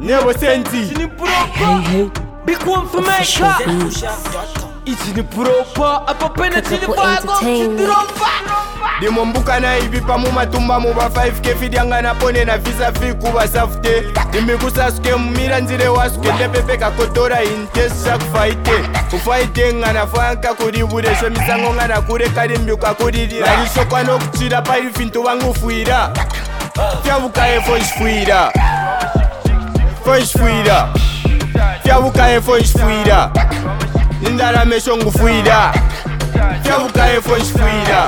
Never senti. Hey, big one for me. It's the proper. Apa pena chini bago. Dimombuka na hivi pa mumatumba muba 5k fidyanga na pone na visa fi kuba safte. Dimikusa suke mumira nzire wasuke tepepe kakotora intesa kufaite. Kufaite ngana fanka kuribure so misango ngana kure karimbyuka kuririra. Nisokwa no kuchira pa ifintu wangu fuira. Fyabuka efo ishfuira. Fuira. Fyabuka efo ishfuira. Indara meshongu fuira. Fyabuka efo ishfuira.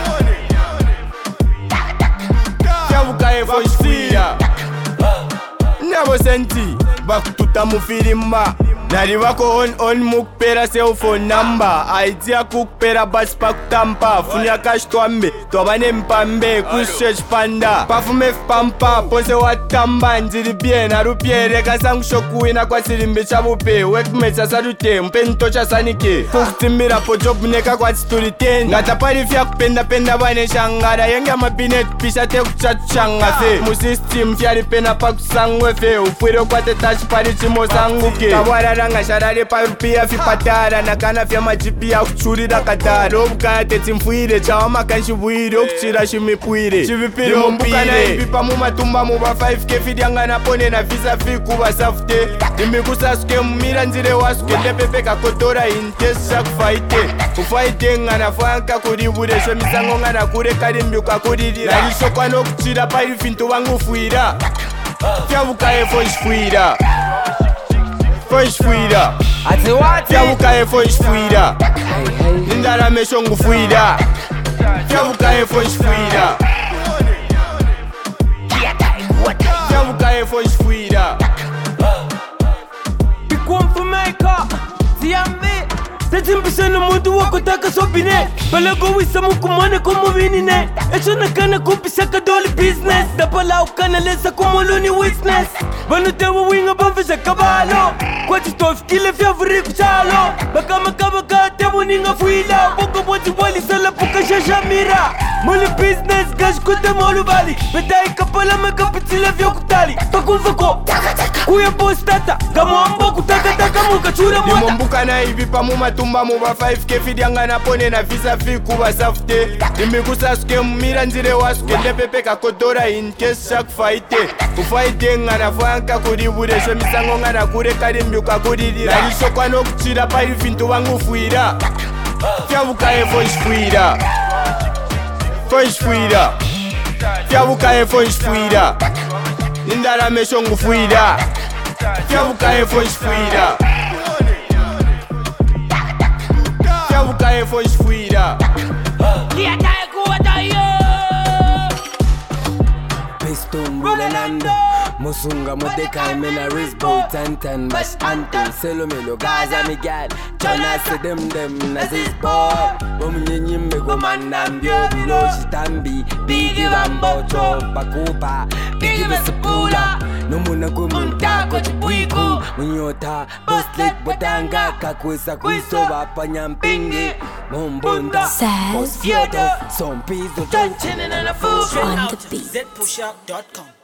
Fyabuka efo ishfuira. Never senti. Bakututa mufirimba. Nari wako on mukpera cell phone number. Idea kukpera bus pakutampa. Funya cash twambe. Twabane mpambe kusearch panda. Pafume fpampa pose watamba. Nziri bien arupie reka sangu shokuina kwa sirimbe chabupe. Wekmecha sarute mpentocha sanike. Kukutimbira po job neka kwa titulite. Ngatapari fya kupenda penda bane shangara. Yenga mabinet pisha te kuchatu shangafe. Musistim fyari pena pakusangwefe. Ufuiro kwa tetachi pari chimo sanguke. Ranga sharare parupia fipatara nakana fya majipia kuchurira katara obukaya tetsimfuire chawama kanshibwire okuchira shimipuire chivipiro mbukana ipipa mumatumba muba 5k fidyanga na pone na visa fi kuba safte dimikusa suke mumira nzire wasuke tepepe kakotora intesa kufaite ngana fanka kuribure so misango ngana kure karimbyuka kuririra nisokwa no kuchira pa ifintu wangu fuira fyabuka efo ishfuira. Fuira. Fyabuka efo ishfuira. Indara meshongu fuira. Fyabuka efo ishfuira. Fyabuka efo ishfuira. Big one for Mecca. Ziambe. Tachimbishana mundu wakotaka sobine. Balago wisa mukumane kumu vinine. Echona kana kupisha kadoli business. Dapala ukana lesa kumuluni witness. Banutewa winga bamfisha kabalo. Kwa chitof kile fya vuri kuchalo. Baka tewa ninga fuila. Boko bwati wali sala puka shashamira. Muli business gash kute molu bali. Bedai kapala meka pitila fya kutali. Pakumfako kuya postata. Gamwambo kutaka muka chura mwata. Dimombuka na hivi pa mumatumba muba 5k fidyanga na pone na visa fi kuba safte. Dimikusa suke mumira nzire wasuke tepepe kakotora intesa kufaite ngana fanka kuribure so misango ngana kure karimbyuka kuririra nisokwa no kuchira pa ifintu wangu fuira. Fyabuka efo ishfuira. Fyabuka efo ishfuira. Indara meshongu fuira. Fyabuka efo ishfuira. Fyabuka efo ishfuira. Musunga modeka imena wristboy tantan bash anton selo melo gaza migal chana se dem na this boy bomunyenyi mego manambio bilo shitambi bigi bambo chopa kupa bigi besapula nomuna kumunta ko chipuiku munyota boslet bodanga kakwesa kuisoba panyampingi mumbunda boss fiodo some piece of on the beat.